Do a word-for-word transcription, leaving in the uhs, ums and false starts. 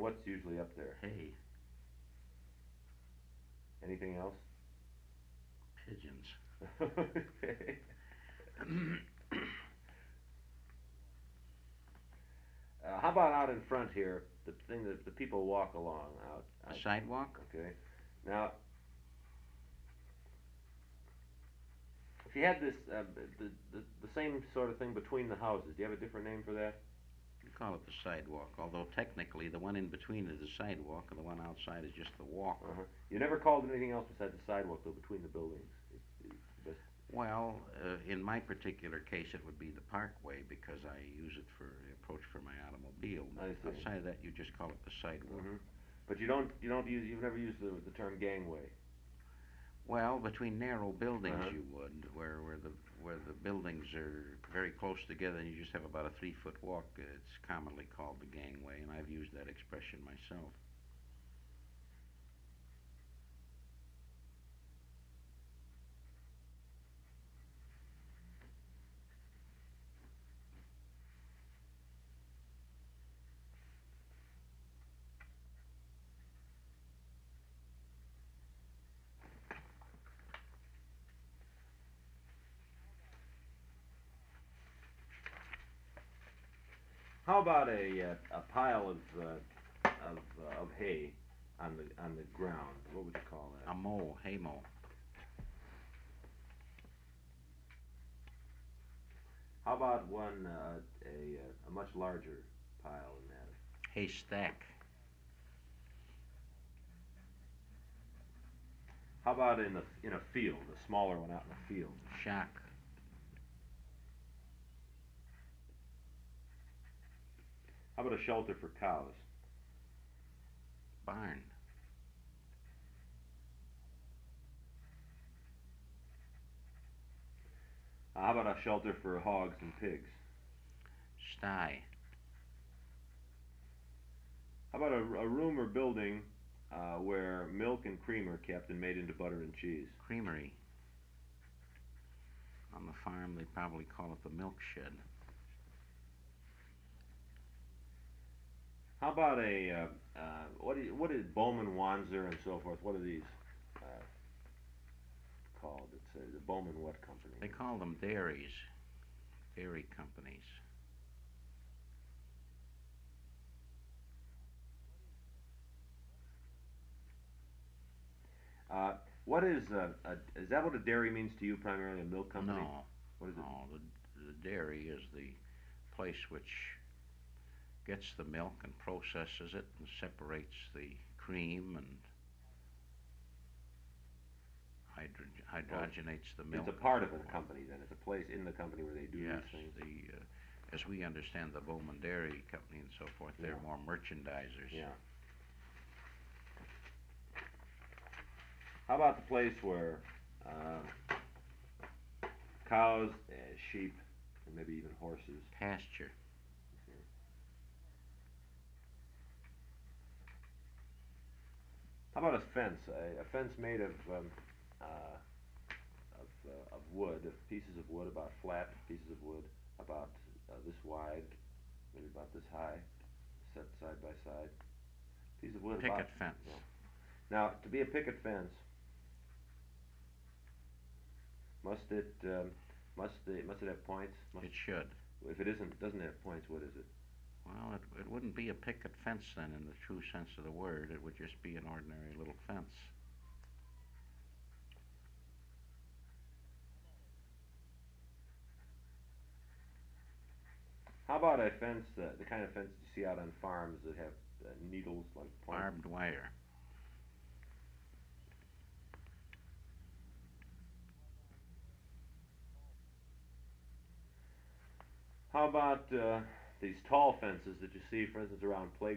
what's usually up there? Hay. Anything else? Pigeons. Okay. Uh, how about out in front here? The thing that the people walk along out. A out sidewalk? okay. Now, if you had this uh, the, the the same sort of thing between the houses, do you have a different name for that? We call it the sidewalk, although technically the one in between is the sidewalk and the one outside is just the walk. Uh-huh. You never called it anything else besides the sidewalk, though, between the buildings. It's, it's best. Well, uh, in my particular case, it would be the parkway because I use it for the approach for my automobile. I see. Outside of that, you just call it the sidewalk. Hmm. But you don't you don't use you've never used the the term gangway. Well, between narrow buildings, Uh-huh. you would, where where the where the buildings are very close together, and you just have about a three foot walk. It's commonly called the gangway, and I've used that expression myself. How about a uh, a pile of uh, of uh, of hay on the on the ground? What would you call A that? mow, hay mow. How about one uh, a uh, a much larger pile than that? Haystack. How about in the in a field, a smaller one out in the field? Shock. How about a shelter for cows? Barn. Uh, how about a shelter for hogs and pigs? Sty. How about a, a room or building uh, where milk and cream are kept and made into butter and cheese? Creamery. On the farm, they probably call it the milk shed. How about a uh, uh, what is what is Bowman Wanzer and so forth? What are these uh, called? It's uh, the Bowman what company? They call them dairies, dairy companies. Uh, what is uh, a, is that what a dairy means to you primarily? A milk company? No, What is it? no. The, the dairy is the place which gets the milk and processes it and separates the cream and hydro- Well, hydrogenates the milk. it's a and part so of a forth. company then. It's a place in the company where they do Yes, these things. the uh, as we understand the Bowman Dairy Company and so forth, they're Yeah. more merchandisers. Yeah. How about the place where uh, cows, uh, sheep, and maybe even horses? Pasture. How about a fence? A, a fence made of um, uh, of, uh, of wood, of pieces of wood, about flat pieces of wood, about uh, this wide, maybe about this high, set side by side. Piece of wood about. Picket fence. You know. Now, to be a picket fence, must it um, must it must it have points? Must, It should. if it isn't doesn't have points, what is it? Well, it, it wouldn't be a picket fence then in the true sense of the word. It would just be an ordinary little fence. How about a fence, uh, the kind of fence you see out on farms that have uh, needles like points? Barbed wire. How about uh, these tall fences that you see, for instance, around